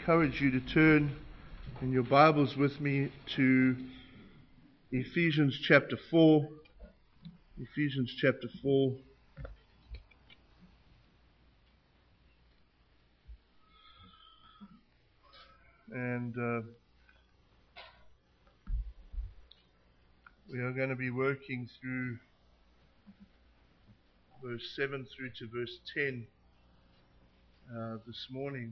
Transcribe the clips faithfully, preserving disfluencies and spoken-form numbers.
encourage you to turn in your Bibles with me to Ephesians chapter four. Ephesians chapter four. And uh, we are going to be working through verse seven through to verse ten uh, this morning.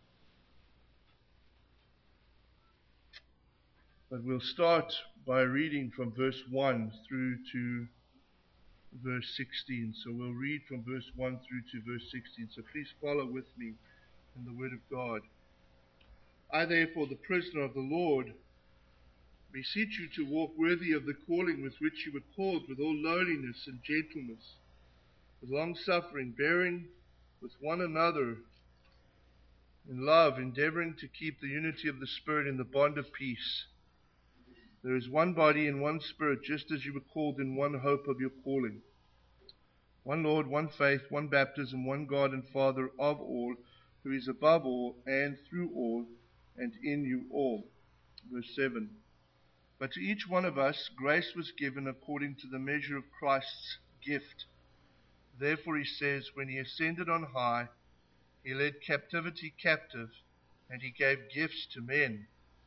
But we'll start by reading from verse one through to verse sixteen. So we'll read from verse one through to verse sixteen. So please follow with me in the Word of God. I therefore, the prisoner of the Lord, beseech you to walk worthy of the calling with which you were called, with all lowliness and gentleness, with long-suffering, bearing with one another in love, endeavoring to keep the unity of the Spirit in the bond of peace. There is one body and one Spirit, just as you were called in one hope of your calling. One Lord, one faith, one baptism, one God and Father of all, who is above all and through all and in you all. Verse seven. But to each one of us grace was given according to the measure of Christ's gift. Therefore he says, when he ascended on high, he led captivity captive, and he gave gifts to men.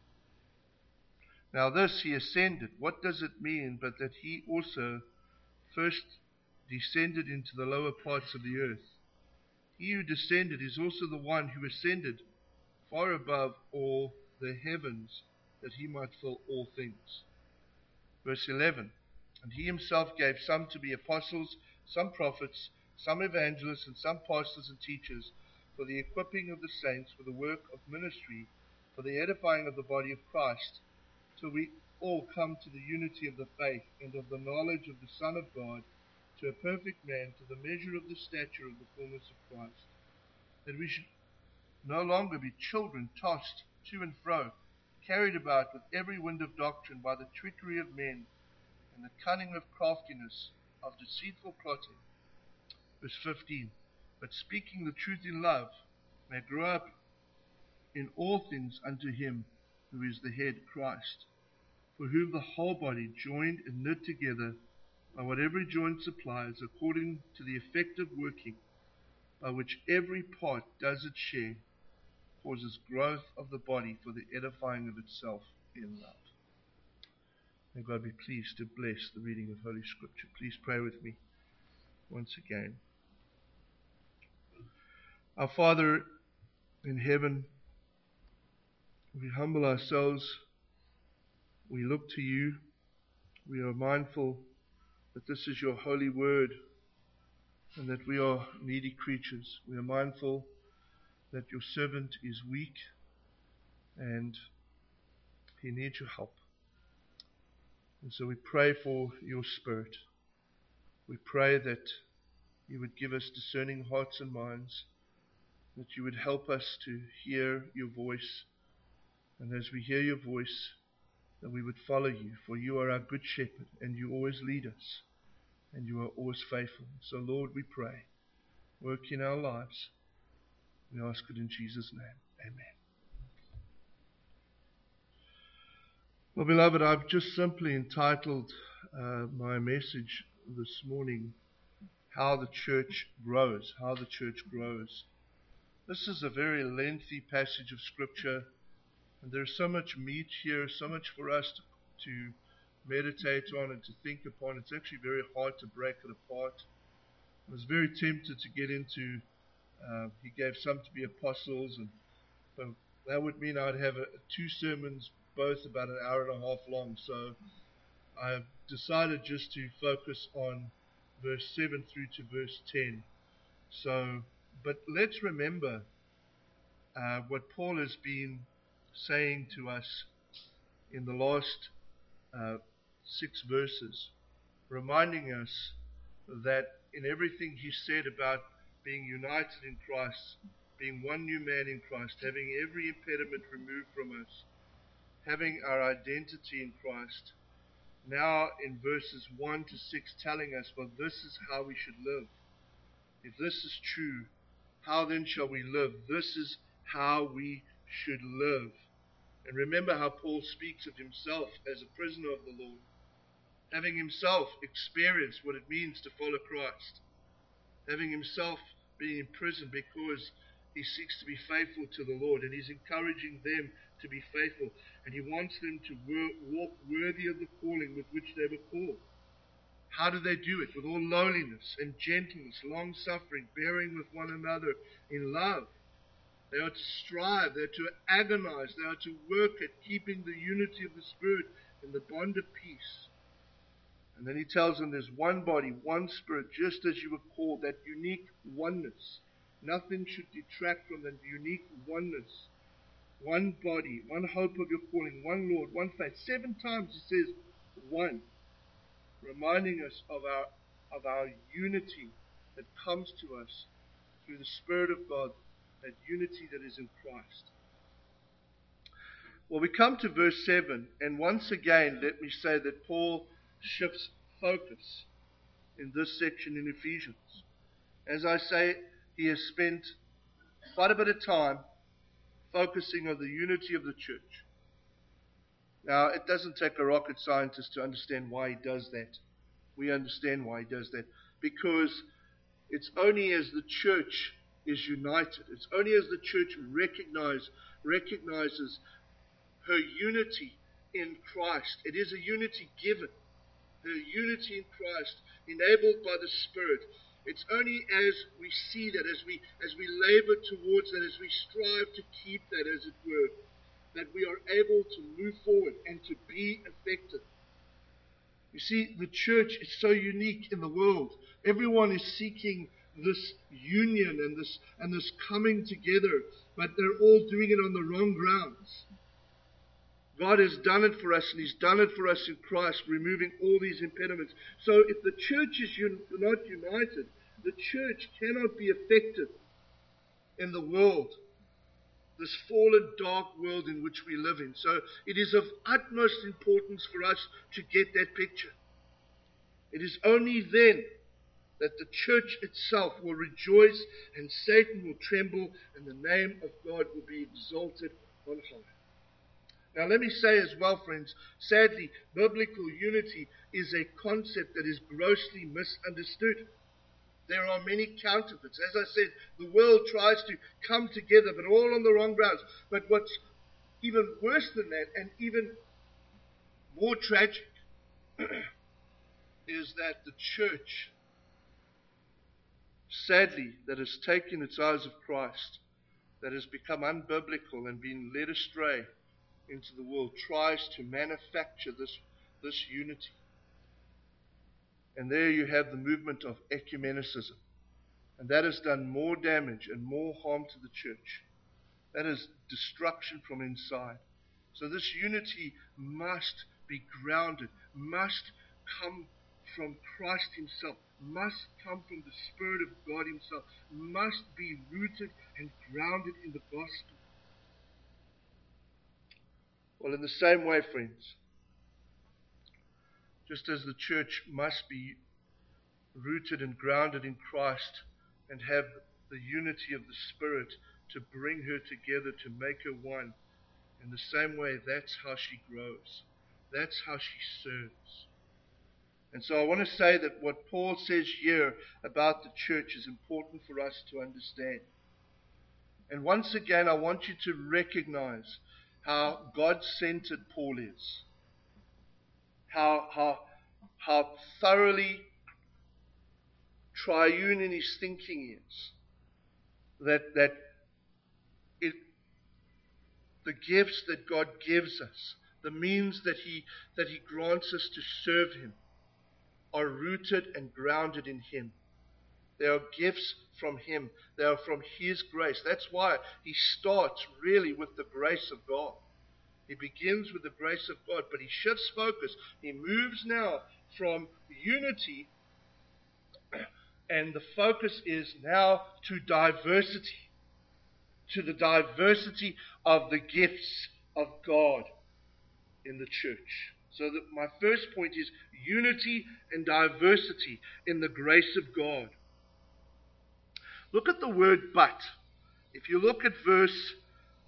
Now this he ascended, what does it mean but that he also first descended into the lower parts of the earth? He who descended is also the one who ascended far above all the heavens, that he might fill all things. Verse eleven. And he himself gave some to be apostles, some prophets, some evangelists, and some pastors and teachers, for the equipping of the saints, for the work of ministry, for the edifying of the body of Christ, till we all come to the unity of the faith and of the knowledge of the Son of God, to a perfect man, to the measure of the stature of the fullness of Christ, that we should no longer be children tossed to and fro, carried about with every wind of doctrine by the trickery of men and the cunning of craftiness of deceitful plotting. Verse fifteen. But speaking the truth in love, may grow up in all things unto him who is the head, Christ, for whom the whole body, joined and knit together by what every joint supplies, according to the effective working by which every part does its share, causes growth of the body for the edifying of itself in love. May God be pleased to bless the reading of Holy Scripture. Please pray with me once again. Our Father in heaven, we humble ourselves. We look to you. We are mindful that this is your holy word and that we are needy creatures. We are mindful that your servant is weak and he needs your help. And so we pray for your Spirit. We pray that you would give us discerning hearts and minds, that you would help us to hear your voice, and as we hear your voice, that we would follow you, for you are our good shepherd, and you always lead us, and you are always faithful. So Lord, we pray, work in our lives. We ask it in Jesus' name. Amen. Well, beloved, I've just simply entitled uh, my message this morning, How the Church Grows, How the Church Grows. This is a very lengthy passage of Scripture, and there's so much meat here, so much for us to, to meditate on and to think upon. It's actually very hard to break it apart. I was very tempted to get into, uh, he gave some to be apostles, and so that would mean I'd have a, two sermons, both about an hour and a half long. So I decided just to focus on verse seven through to verse ten. So, but let's remember uh, what Paul has been saying to us in the last uh, six verses, reminding us that in everything he said about being united in Christ, being one new man in Christ, having every impediment removed from us, having our identity in Christ, now in verses one to six telling us, well, this is how we should live. If this is true, how then shall we live? This is how we should live. And remember how Paul speaks of himself as a prisoner of the Lord, having himself experienced what it means to follow Christ, having himself been in prison because he seeks to be faithful to the Lord, and he's encouraging them to be faithful, and he wants them to walk worthy of the calling with which they were called. How do they do it? With all lowliness and gentleness, long-suffering, bearing with one another in love. They are to strive, they are to agonize, they are to work at keeping the unity of the Spirit in the bond of peace. And then he tells them there's one body, one Spirit, just as you were called, that unique oneness. Nothing should detract from that unique oneness. One body, one hope of your calling, one Lord, one faith. Seven times he says one, reminding us of our of our unity that comes to us through the Spirit of God, that unity that is in Christ. Well, we come to verse seven, and once again, let me say that Paul shifts focus in this section in Ephesians. As I say, he has spent quite a bit of time focusing on the unity of the church. Now, it doesn't take a rocket scientist to understand why he does that. We understand why he does that. Because it's only as the church is united, it's only as the church recognize, recognizes her unity in Christ. It is a unity given. Her unity in Christ, enabled by the Spirit. It's only as we see that, as we as we labor towards that, as we strive to keep that, as it were, that we are able to move forward and to be effective. You see, the church is so unique in the world. Everyone is seeking this union and this and this coming together, but they're all doing it on the wrong grounds. God has done it for us, and he's done it for us in Christ, removing all these impediments. So if the church is un- not united, the church cannot be effective in the world, this fallen, dark world in which we live in. So it is of utmost importance for us to get that picture. It is only then that the church itself will rejoice and Satan will tremble and the name of God will be exalted on high. Now let me say as well, friends, sadly, biblical unity is a concept that is grossly misunderstood. There are many counterfeits. As I said, the world tries to come together, but all on the wrong grounds. But what's even worse than that, and even more tragic, is that the church, sadly, that has taken its eyes of Christ, that has become unbiblical and been led astray into the world, tries to manufacture this, this unity. And there you have the movement of ecumenicism. And that has done more damage and more harm to the church. That is destruction from inside. So this unity must be grounded, must come from Christ himself, must come from the Spirit of God himself, must be rooted and grounded in the gospel. Well, in the same way, friends, just as the church must be rooted and grounded in Christ and have the unity of the Spirit to bring her together, to make her one, in the same way, that's how she grows. That's how she serves. And so I want to say that what Paul says here about the church is important for us to understand. And once again, I want you to recognize how God-centered Paul is. How, how, how thoroughly triune in his thinking is. That, that it, the gifts that God gives us, the means that he, that he grants us to serve him, are rooted and grounded in him. They are gifts from him. They are from his grace. That's why he starts really with the grace of God. He begins with the grace of God, but he shifts focus. He moves now from unity, and the focus is now to diversity, to the diversity of the gifts of God in the church. So that my first point is unity and diversity in the grace of God. Look at the word but. If you look at verse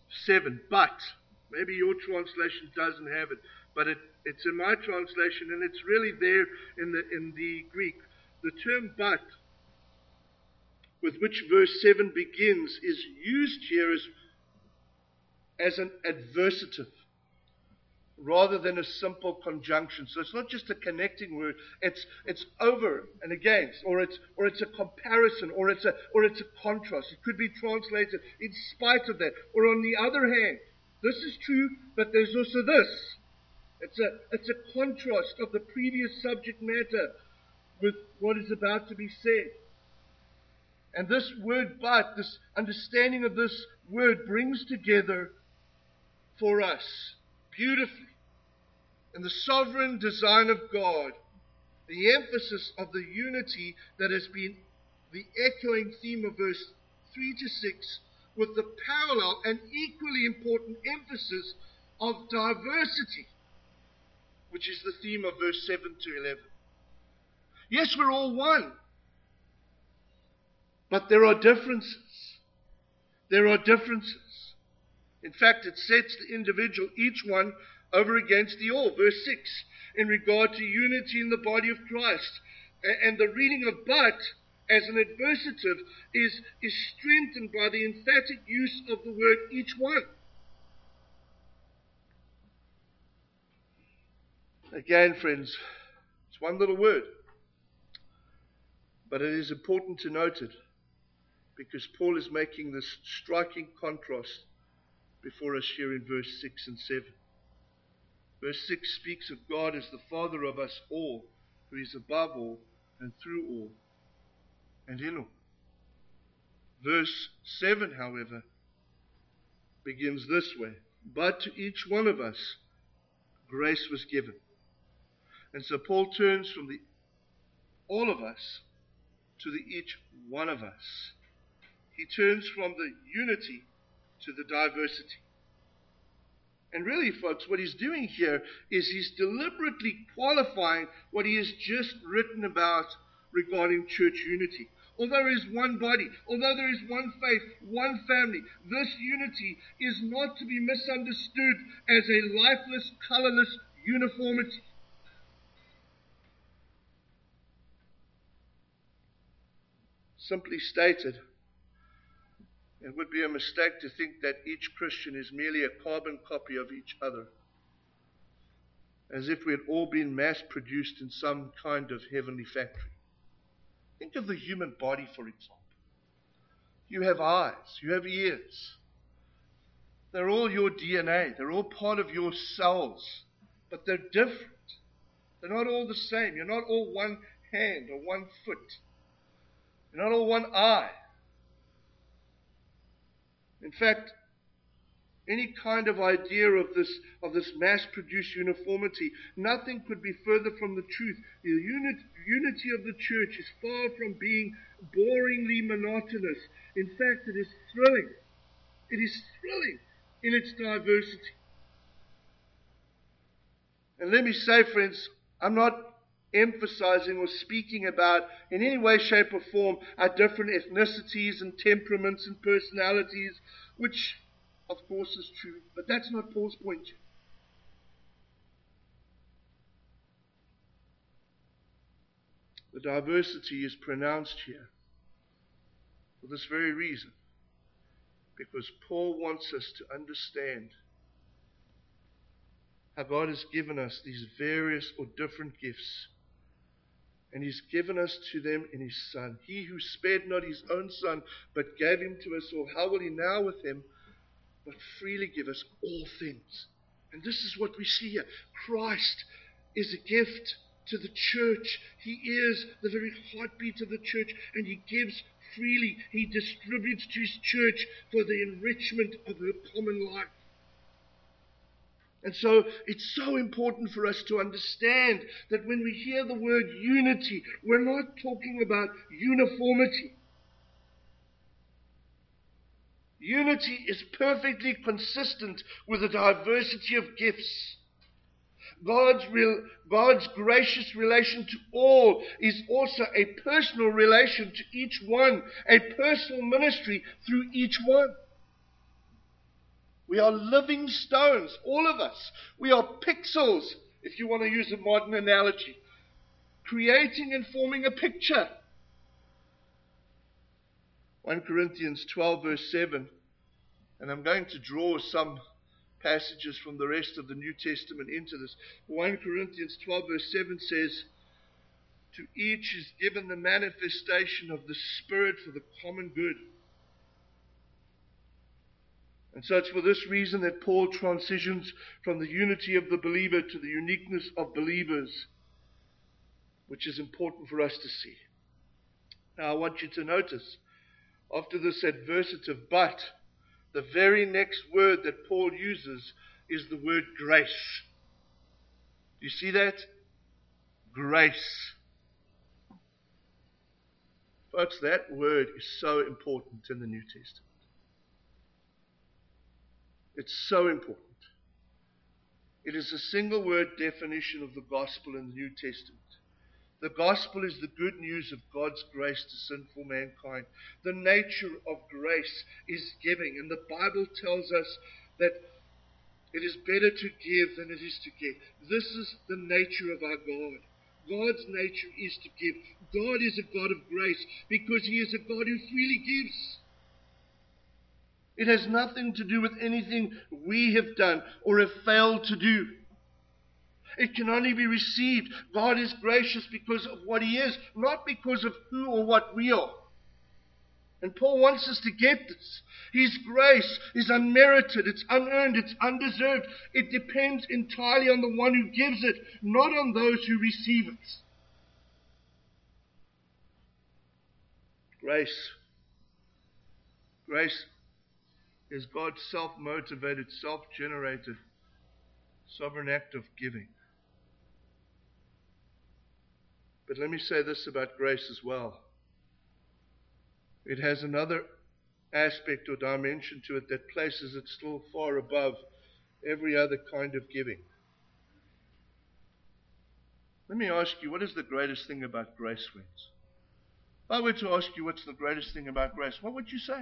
seven. But, maybe your translation doesn't have it, but it, it's in my translation, and it's really there in the, in the Greek. The term but, with which verse seven begins, is used here as, as an adversative, rather than a simple conjunction. So it's not just a connecting word, it's it's over and against, or it's or it's a comparison, or it's a or it's a contrast. It could be translated in spite of that. Or on the other hand, this is true, but there's also this. It's a it's a contrast of the previous subject matter with what is about to be said. And this word but, this understanding of this word, brings together for us beautifully, in the sovereign design of God, the emphasis of the unity that has been the echoing theme of verse three to six, with the parallel and equally important emphasis of diversity, which is the theme of verse seven to eleven. Yes, we're all one, but there are differences. There are differences. In fact, it sets the individual, each one, over against the all. Verse six, in regard to unity in the body of Christ. And the reading of but as an adversative is, is strengthened by the emphatic use of the word each one. Again, friends, it's one little word, but it is important to note it, because Paul is making this striking contrast before us here in verse six and seven. Verse six speaks of God as the Father of us all, who is above all and through all and in all. Verse seven, however, begins this way: but to each one of us grace was given. And so Paul turns from the all of us to the each one of us. He turns from the unity to the diversity. And really, folks, what he's doing here is he's deliberately qualifying what he has just written about regarding church unity. Although there is one body, although there is one faith, one family, this unity is not to be misunderstood as a lifeless, colorless uniformity. Simply stated, it would be a mistake to think that each Christian is merely a carbon copy of each other, as if we had all been mass-produced in some kind of heavenly factory. Think of the human body, for example. You have eyes, you have ears. They're all your D N A. They're all part of your cells, but they're different. They're not all the same. You're not all one hand or one foot. You're not all one eye. In fact, any kind of idea of this of this mass-produced uniformity, nothing could be further from the truth. The unit, unity of the church is far from being boringly monotonous. In fact, it is thrilling. It is thrilling in its diversity. And let me say, friends, I'm not emphasizing or speaking about in any way, shape or form our different ethnicities and temperaments and personalities, which of course is true, but that's not Paul's point here. The diversity is pronounced here for this very reason, because Paul wants us to understand how God has given us these various or different gifts, and he's given us to them in his Son. He who spared not his own Son, but gave him to us all, how will he now with him but freely give us all things? And this is what we see here. Christ is a gift to the church. He is the very heartbeat of the church, and he gives freely. He distributes to his church for the enrichment of her common life. And so it's so important for us to understand that when we hear the word unity, we're not talking about uniformity. Unity is perfectly consistent with the diversity of gifts. God's, real, God's gracious relation to all is also a personal relation to each one, a personal ministry through each one. We are living stones, all of us. We are pixels, if you want to use a modern analogy, creating and forming a picture. First Corinthians twelve verse seven, and I'm going to draw some passages from the rest of the New Testament into this. First Corinthians twelve verse seven says, to each is given the manifestation of the Spirit for the common good. And so it's for this reason that Paul transitions from the unity of the believer to the uniqueness of believers, which is important for us to see. Now I want you to notice, after this adversative but, the very next word that Paul uses is the word grace. Do you see that? Grace. Folks, that word is so important in the New Testament. It's so important. It is a single word definition of the gospel in the New Testament. The gospel is the good news of God's grace to sinful mankind. The nature of grace is giving, and the Bible tells us that it is better to give than it is to get. This is the nature of our God. God's nature is to give. God is a God of grace because He is a God who freely gives. It has nothing to do with anything we have done or have failed to do. It can only be received. God is gracious because of what He is, not because of who or what we are. And Paul wants us to get this. His grace is unmerited, it's unearned, it's undeserved. It depends entirely on the one who gives it, not on those who receive it. Grace. Grace is God's self-motivated, self-generated, sovereign act of giving. But let me say this about grace as well. It has another aspect or dimension to it that places it still far above every other kind of giving. Let me ask you, what is the greatest thing about grace, friends? If I were to ask you what's the greatest thing about grace, what would you say?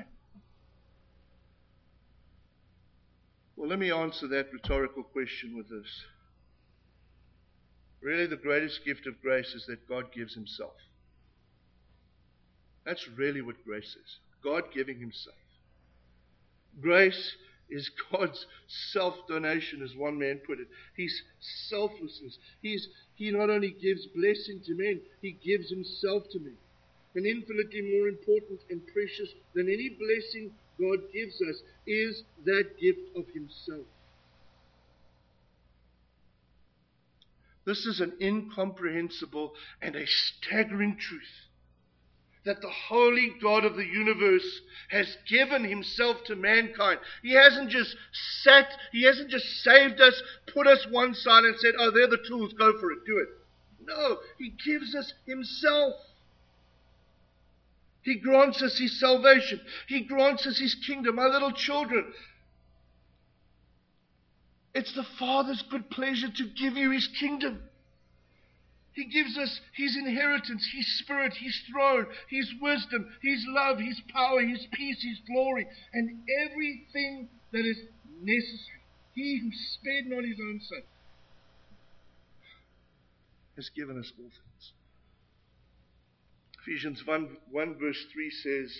Well, let me answer that rhetorical question with this. Really, the greatest gift of grace is that God gives Himself. That's really what grace is. God giving Himself. Grace is God's self-donation, as one man put it. His selflessness. He's, he not only gives blessing to men, He gives Himself to men. And infinitely more important and precious than any blessing God gives us is that gift of Himself. This is an incomprehensible and a staggering truth. That the holy God of the universe has given Himself to mankind. He hasn't just sat, He hasn't just saved us, put us one side and said, oh, they're the tools, go for it, do it. No, He gives us Himself. He grants us His salvation. He grants us His kingdom. My little children, it's the Father's good pleasure to give you His kingdom. He gives us His inheritance, His Spirit, His throne, His wisdom, His love, His power, His peace, His glory, and everything that is necessary. He who spared not His own Son has given us all things. Ephesians one, one verse three says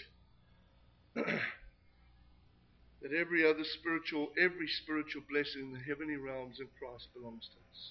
that every other spiritual, every spiritual blessing in the heavenly realms in Christ belongs to us.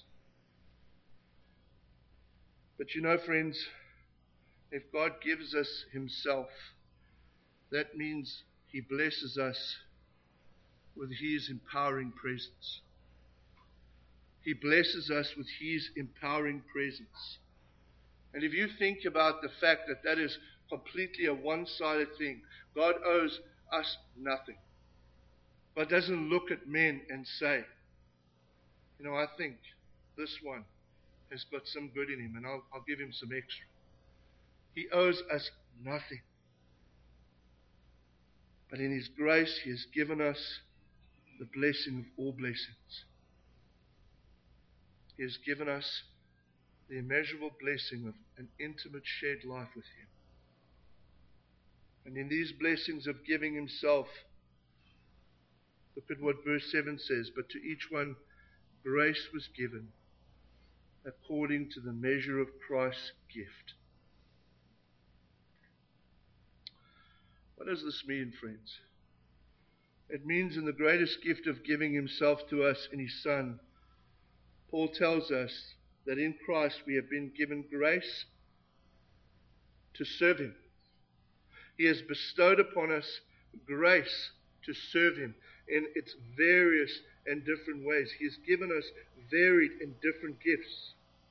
But you know, friends, if God gives us Himself, that means He blesses us with His empowering presence. He blesses us with His empowering presence. And if you think about the fact that that is completely a one-sided thing, God owes us nothing. God doesn't look at men and say, you know, I think this one has got some good in him and I'll, I'll give him some extra. He owes us nothing. But in His grace, He has given us the blessing of all blessings. He has given us the immeasurable blessing of an intimate shared life with Him. And in these blessings of giving Himself, Look at what verse seven says. But to each one grace was given according to the measure of Christ's gift. What does this mean, friends? It means in the greatest gift of giving himself to us in his Son, Paul tells us that in Christ we have been given grace to serve him. He has bestowed upon us grace to serve him in its various and different ways. He has given us varied and different gifts.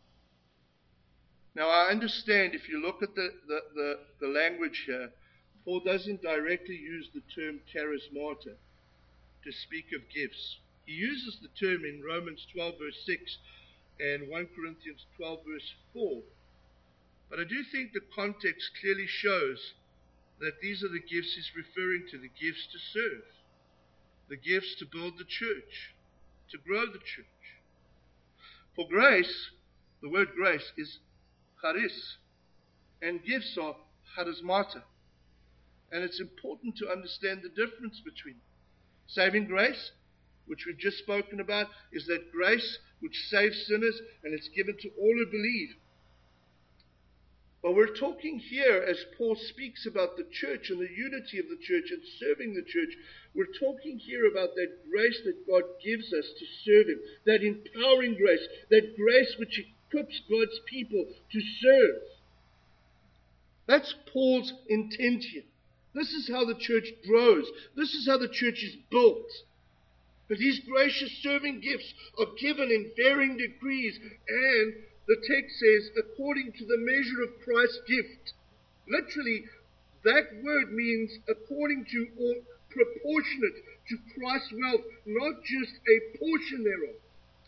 Now I understand if you look at the, the, the, the language here, Paul doesn't directly use the term charismata to speak of gifts. He uses the term in Romans twelve verse six and First Corinthians twelve verse four. But I do think the context clearly shows that these are the gifts he's referring to, the gifts to serve, the gifts to build the church, to grow the church. For grace, the word grace is charis, and gifts are charismata. And it's important to understand the difference between them. Saving grace, which we've just spoken about, is that grace which saves sinners, and it's given to all who believe. But we're talking here, as Paul speaks about the church and the unity of the church and serving the church, we're talking here about that grace that God gives us to serve him, that empowering grace, that grace which equips God's people to serve. That's Paul's intent here. This is how the church grows. This is how the church is built. But these gracious serving gifts are given in varying degrees, and the text says, according to the measure of Christ's gift. Literally, that word means according to or proportionate to Christ's wealth, not just a portion thereof.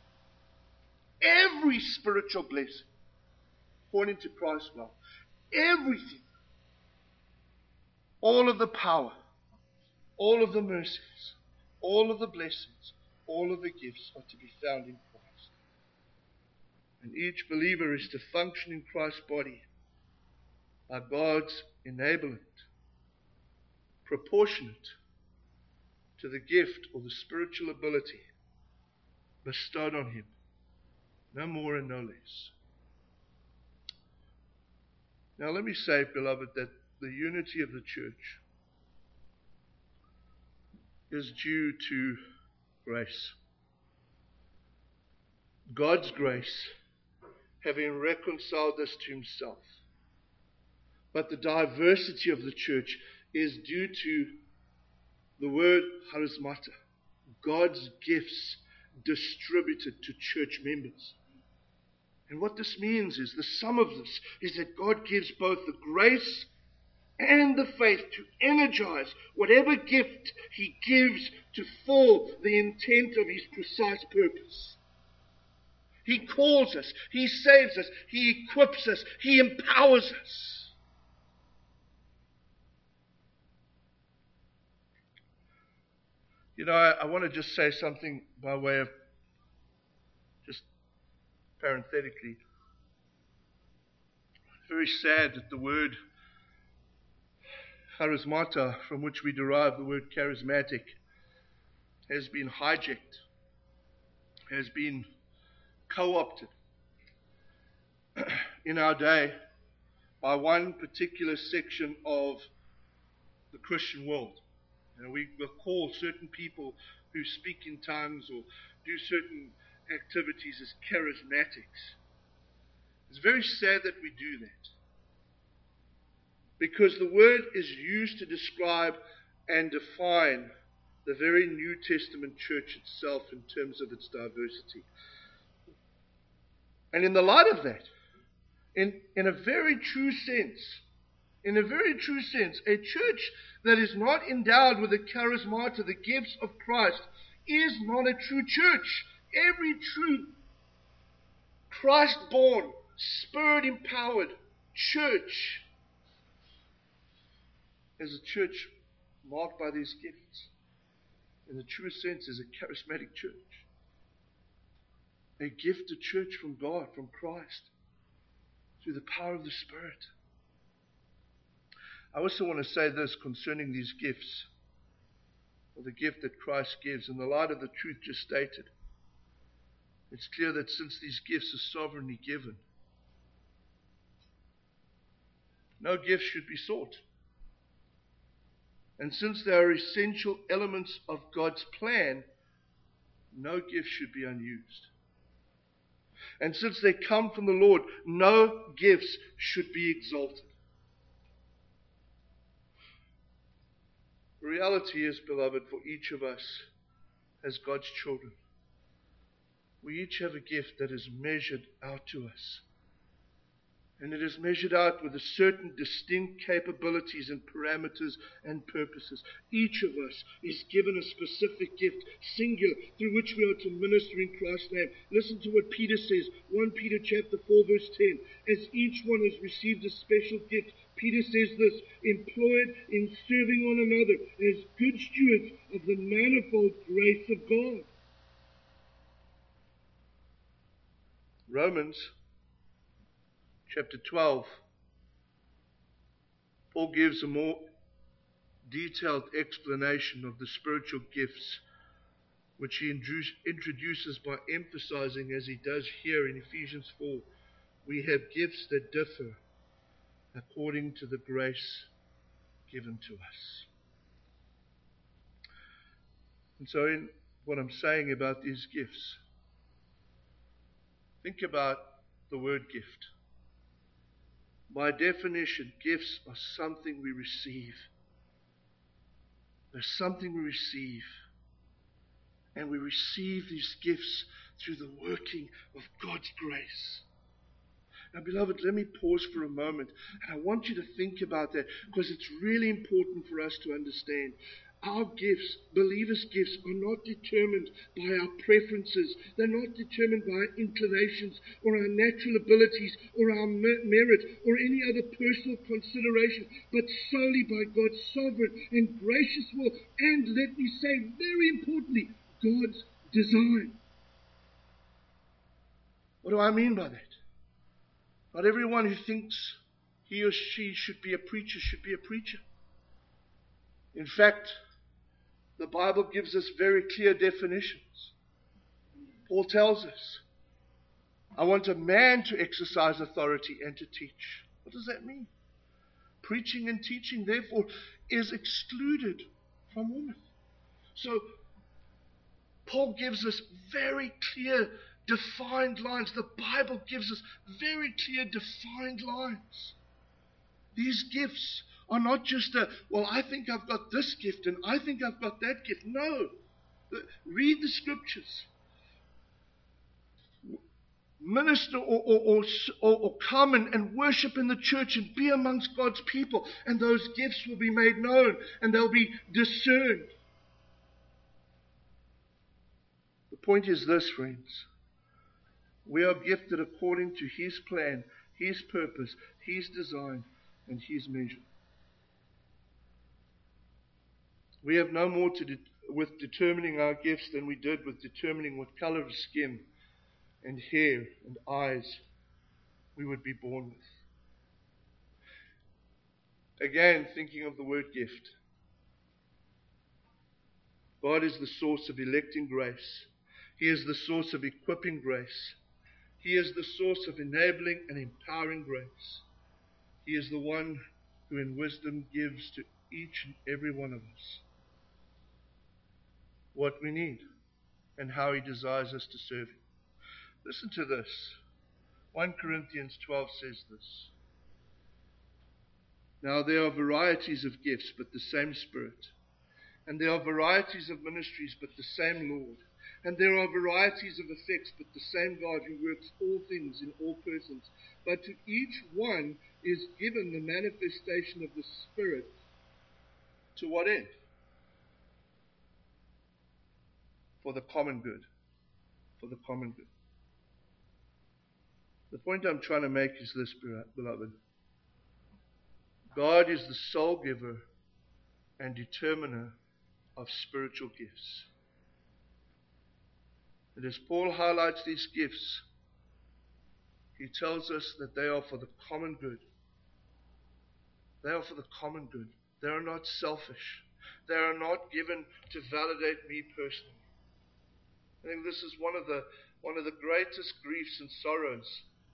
Every spiritual blessing, according to Christ's wealth. Everything. All of the power, all of the mercies, all of the blessings, all of the gifts are to be found in Christ. And each believer is to function in Christ's body by God's enablement, proportionate to the gift or the spiritual ability bestowed on him. No more and no less. Now let me say, beloved, that the unity of the church is due to grace. God's grace having reconciled us to himself. But the diversity of the church is due to the word charismata, God's gifts distributed to church members. And what this means is, the sum of this is that God gives both the grace and the faith to energize whatever gift he gives to fulfill the intent of his precise purpose. He calls us, he saves us, he equips us, he empowers us. You know, I, I want to just say something by way of, just parenthetically. It's very sad that the word charismata, from which we derive the word charismatic, has been hijacked, has been co-opted in our day by one particular section of the Christian world. And we will call certain people who speak in tongues or do certain activities as charismatics. It's very sad that we do that, because the word is used to describe and define the very New Testament church itself in terms of its diversity. And in the light of that, in, in a very true sense, in a very true sense, a church that is not endowed with the charismata, the gifts of Christ, is not a true church. Every true Christ-born, Spirit-empowered church is a church marked by these gifts. In the true sense, is a charismatic church. A gifted church from God, from Christ, through the power of the Spirit. I also want to say this concerning these gifts, or the gift that Christ gives, in the light of the truth just stated, it's clear that since these gifts are sovereignly given, no gift should be sought. And since they are essential elements of God's plan, no gift should be unused. And since they come from the Lord, no gifts should be exalted. The reality is, beloved, for each of us as God's children, we each have a gift that is measured out to us. And it is measured out with a certain distinct capabilities and parameters and purposes. Each of us is given a specific gift, singular, through which we are to minister in Christ's name. Listen to what Peter says, First Peter chapter four, verse ten. As each one has received a special gift, Peter says this, employed in serving one another as good stewards of the manifold grace of God. Romans chapter twelve, Paul gives a more detailed explanation of the spiritual gifts, which he introduces by emphasizing, as he does here in Ephesians four, we have gifts that differ according to the grace given to us. And so in what I'm saying about these gifts, think about the word gift. By definition, gifts are something we receive. They're something we receive. And we receive these gifts through the working of God's grace. Now, beloved, let me pause for a moment. And I want you to think about that, because it's really important for us to understand. Our gifts, believers' gifts, are not determined by our preferences. They're not determined by our inclinations or our natural abilities or our merit or any other personal consideration, but solely by God's sovereign and gracious will, and, let me say very importantly, God's design. What do I mean by that? Not everyone who thinks he or she should be a preacher should be a preacher. In fact, the Bible gives us very clear definitions. Paul tells us, I want a man to exercise authority and to teach. What does that mean? Preaching and teaching, therefore, is excluded from women. So, Paul gives us very clear, defined lines. The Bible gives us very clear, defined lines. These gifts are not just a, well, I think I've got this gift and I think I've got that gift. No. Read the scriptures. Minister or, or, or, or come and, and worship in the church and be amongst God's people. And those gifts will be made known and they'll be discerned. The point is this, friends. We are gifted according to His plan, His purpose, His design, and His measure. We have no more to do with determining our gifts than we did with determining what color of skin and hair and eyes we would be born with. Again, thinking of the word gift. God is the source of electing grace. He is the source of equipping grace. He is the source of enabling and empowering grace. He is the one who in wisdom gives to each and every one of us what we need and how He desires us to serve Him. Listen to this. First Corinthians twelve says this. Now there are varieties of gifts, but the same Spirit. And there are varieties of ministries, but the same Lord. And there are varieties of effects, but the same God who works all things in all persons. But to each one is given the manifestation of the Spirit. To what end? For the common good. For the common good. The point I'm trying to make is this, beloved. God is the sole giver and determiner of spiritual gifts. And as Paul highlights these gifts, he tells us that they are for the common good. They are for the common good. They are not selfish. They are not given to validate me personally. I think this is one of the one of the greatest griefs and sorrows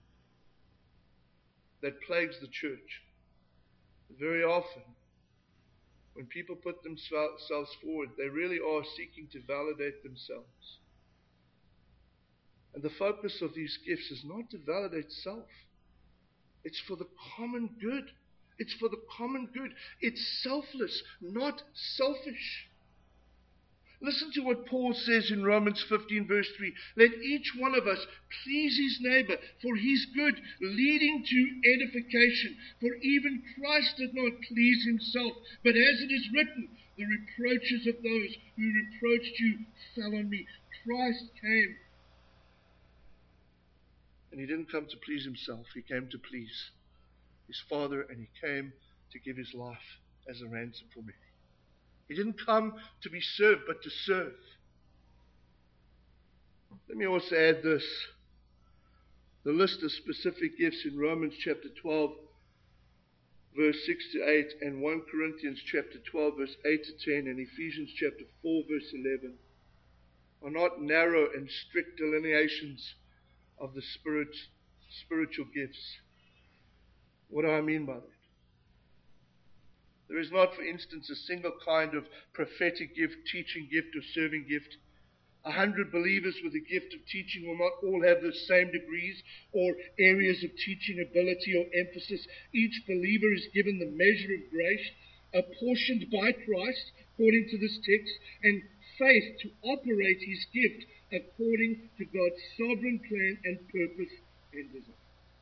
that plagues the church. Very often, when people put themselves forward, they really are seeking to validate themselves. And the focus of these gifts is not to validate self. It's for the common good. It's for the common good. It's selfless, not selfish. Listen to what Paul says in Romans fifteen verse three. Let each one of us please his neighbor for his good, leading to edification. For even Christ did not please himself, but as it is written, the reproaches of those who reproached you fell on me. Christ came. And he didn't come to please himself. He came to please his Father, and he came to give his life as a ransom for many. He didn't come to be served, but to serve. Let me also add this. The list of specific gifts in Romans chapter twelve, verse six to eight, and First Corinthians chapter twelve, verse eight to ten, and Ephesians chapter four, verse eleven, are not narrow and strict delineations of the Spirit, spiritual gifts. What do I mean by that? There is not, for instance, a single kind of prophetic gift, teaching gift, or serving gift. A hundred believers with the gift of teaching will not all have the same degrees or areas of teaching ability or emphasis. Each believer is given the measure of grace apportioned by Christ, according to this text, and faith to operate his gift according to God's sovereign plan and purpose and design.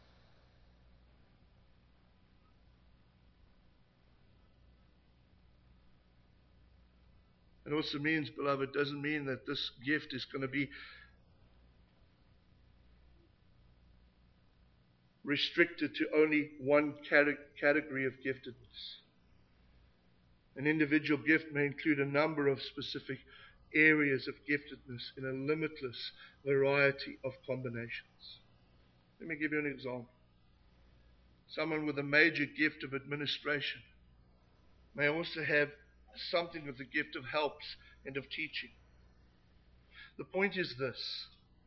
It also means, beloved, doesn't mean that this gift is going to be restricted to only one category of giftedness. An individual gift may include a number of specific areas of giftedness in a limitless variety of combinations. Let me give you an example. Someone with a major gift of administration may also have something of the gift of helps and of teaching. The point is this: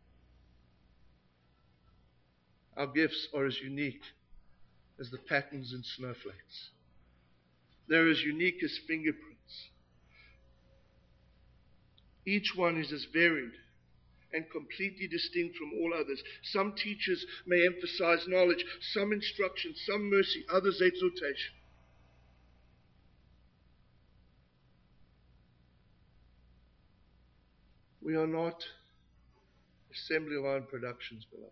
our gifts are as unique as the patterns in snowflakes. They're as unique as fingerprints. Each one is as varied and completely distinct from all others. Some teachers may emphasize knowledge, some instruction, some mercy, others exhortation. We are not assembly line productions, beloved.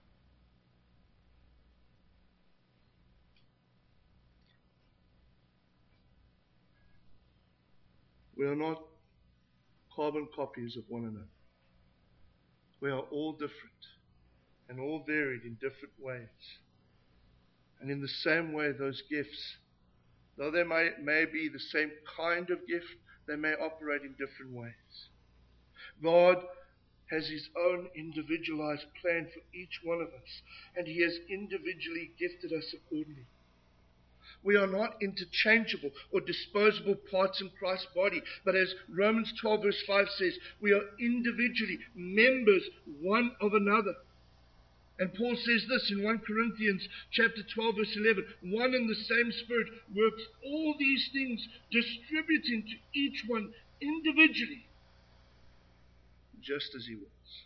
We are not carbon copies of one another. We are all different and all varied in different ways. And in the same way, those gifts, though they may, may be the same kind of gift, they may operate in different ways. God has his own individualized plan for each one of us, and he has individually gifted us accordingly. We are not interchangeable or disposable parts in Christ's body, but as Romans twelve verse five says, we are individually members one of another. And Paul says this in First Corinthians chapter twelve verse eleven, one and the same Spirit works all these things, distributing to each one individually, just as he wills.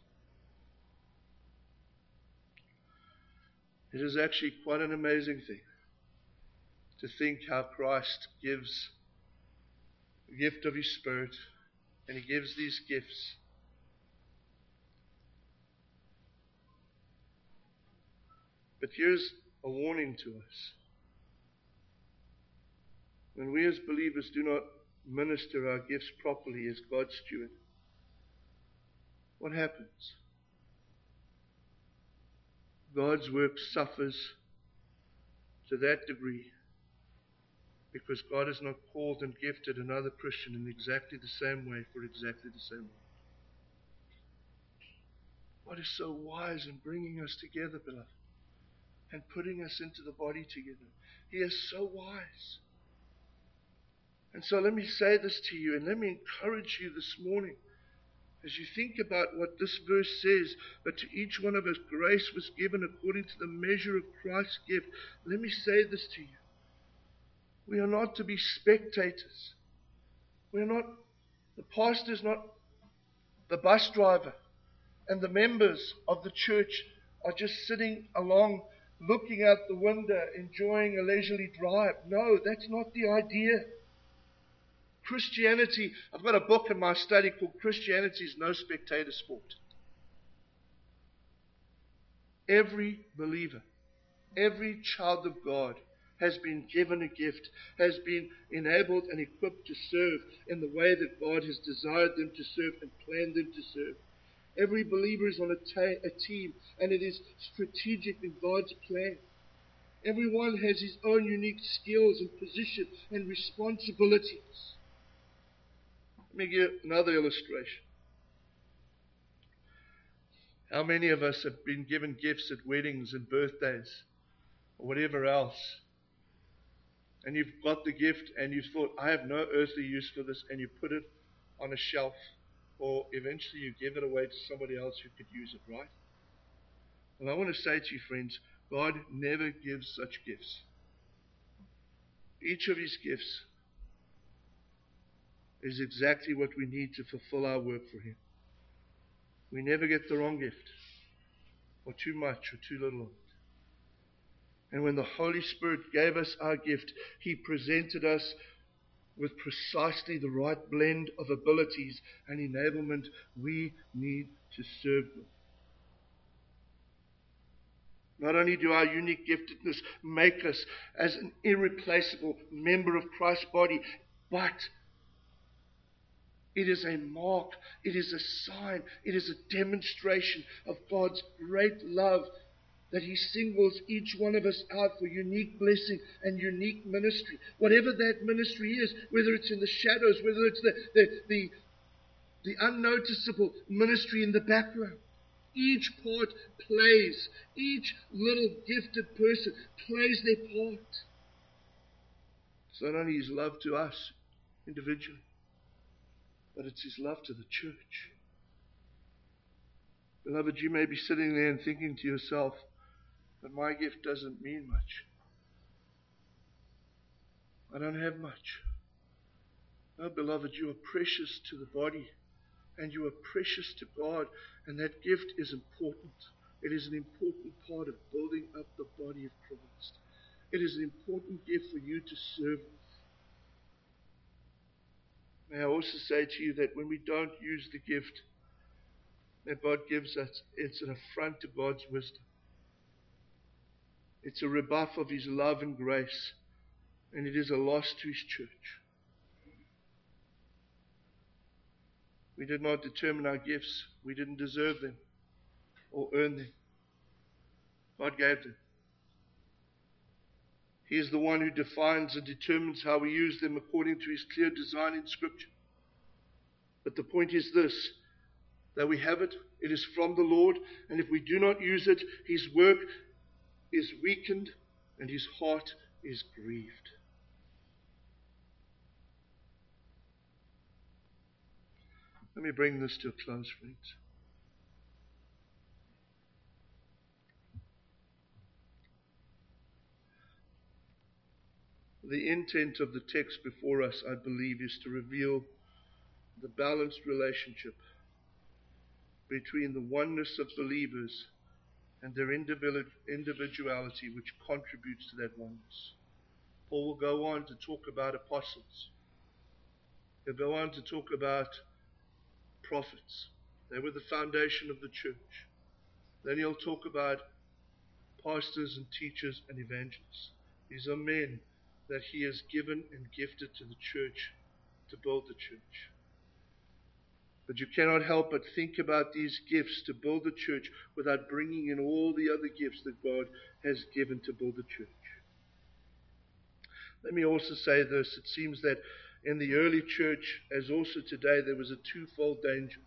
It is actually quite an amazing thing to think how Christ gives the gift of his Spirit, and he gives these gifts. But here's a warning to us. When we as believers do not minister our gifts properly as God's steward, what happens? God's work suffers to that degree because God has not called and gifted another Christian in exactly the same way for exactly the same way. God is so wise in bringing us together, beloved, and putting us into the body together. He is so wise. And so let me say this to you, and let me encourage you this morning. As you think about what this verse says, that to each one of us grace was given according to the measure of Christ's gift, let me say this to you. We are not to be spectators. We are not, the pastor is not the bus driver, and the members of the church are just sitting along, looking out the window, enjoying a leisurely drive. No, that's not the idea. Christianity, I've got a book in my study called Christianity is No Spectator Sport. Every believer, every child of God has been given a gift, has been enabled and equipped to serve in the way that God has desired them to serve and planned them to serve. Every believer is on a, ta- a team, and it is strategic in God's plan. Everyone has his own unique skills and position and responsibilities. Let me give another illustration. How many of us have been given gifts at weddings and birthdays or whatever else? And you've got the gift and you've thought, I have no earthly use for this, and you put it on a shelf, or eventually you give it away to somebody else who could use it, right? Well, I want to say to you, friends, God never gives such gifts. Each of his gifts is exactly what we need to fulfill our work for him. We never get the wrong gift, or too much, or too little of it. And when the Holy Spirit gave us our gift, he presented us with precisely the right blend of abilities and enablement we need to serve with. Not only do our unique giftedness make us as an irreplaceable member of Christ's body, but it is a mark, it is a sign, it is a demonstration of God's great love, that he singles each one of us out for unique blessing and unique ministry. Whatever that ministry is, whether it's in the shadows, whether it's the, the, the, the unnoticeable ministry in the background. Each part plays, each little gifted person plays their part. It's not only his love to us individually, but it's his love to the church. Beloved, you may be sitting there and thinking to yourself, but my gift doesn't mean much. I don't have much. No, beloved, you are precious to the body, and you are precious to God, and that gift is important. It is an important part of building up the body of Christ. It is an important gift for you to serve with. May I also say to you that when we don't use the gift that God gives us, it's an affront to God's wisdom. It's a rebuff of his love and grace, and it is a loss to his church. We did not determine our gifts. We didn't deserve them or earn them. God gave them. He is the one who defines and determines how we use them according to his clear design in Scripture. But the point is this, that we have it, it is from the Lord, and if we do not use it, his work is weakened and his heart is grieved. Let me bring this to a close, friends. The intent of the text before us, I believe, is to reveal the balanced relationship between the oneness of believers and their individuality, which contributes to that oneness. Paul will go on to talk about apostles. He'll go on to talk about prophets. They were the foundation of the church. Then he'll talk about pastors and teachers and evangelists. These are men that he has given and gifted to the church to build the church. But you cannot help but think about these gifts to build the church without bringing in all the other gifts that God has given to build the church. Let me also say this. It seems that in the early church, as also today, there was a twofold danger.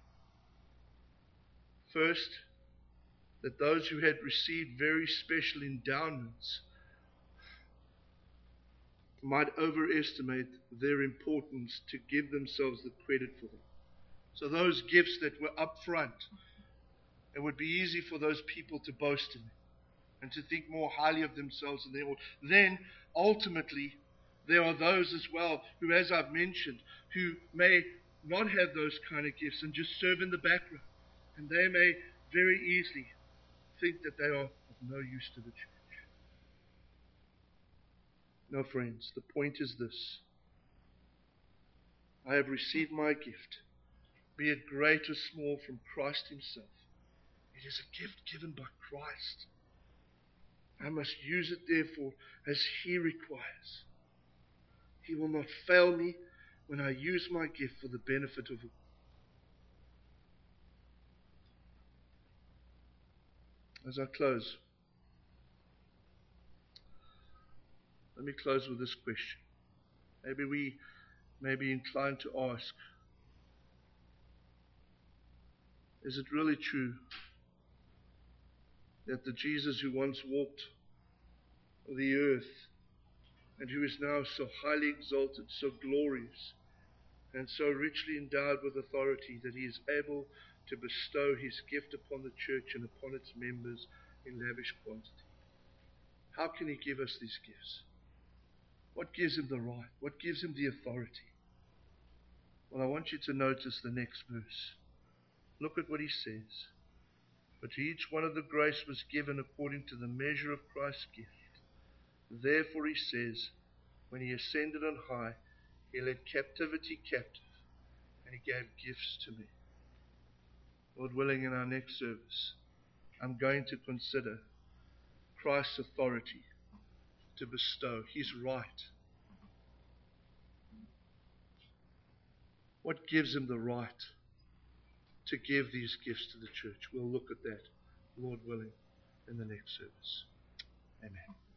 First, that those who had received very special endowments might overestimate their importance to give themselves the credit for them. So those gifts that were up front, it would be easy for those people to boast in them and to think more highly of themselves than they ought. Then, ultimately, there are those as well who, as I've mentioned, who may not have those kind of gifts and just serve in the background. And they may very easily think that they are of no use to the church. No, friends, the point is this. I have received my gift, be it great or small, from Christ himself. It is a gift given by Christ. I must use it, therefore, as he requires. He will not fail me when I use my gift for the benefit of all. As I close, let me close with this question. Maybe we may be inclined to ask, is it really true that the Jesus who once walked the earth and who is now so highly exalted, so glorious, and so richly endowed with authority that he is able to bestow his gift upon the church and upon its members in lavish quantity? How can he give us these gifts? What gives him the right? What gives him the authority? Well, I want you to notice the next verse. Look at what he says. But to each one of the grace was given according to the measure of Christ's gift. Therefore he says, when he ascended on high, he led captivity captive, and he gave gifts to me. Lord willing, in our next service, I'm going to consider Christ's authority to bestow, his right. What gives him the right to give these gifts to the church? We'll look at that, Lord willing, in the next service. Amen.